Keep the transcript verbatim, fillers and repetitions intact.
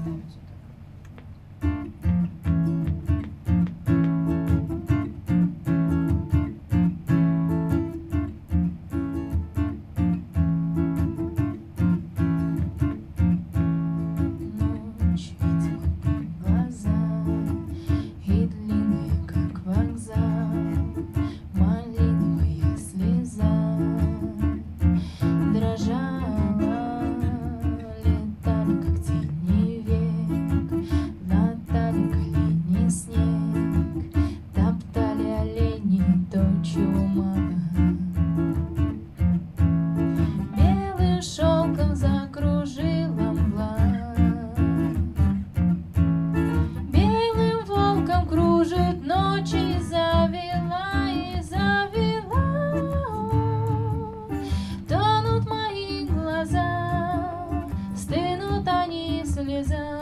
нравится так. Ночь ведьма в глаза и длинная, как вокзал, малиновая слеза дрожала, летали, как тени век, латали колени снег, топтали олени тощего мага. Белым шелком закружила мгла, белым волком кружит ночь и завела, и завела. Тонут мои глаза, стынут они слеза.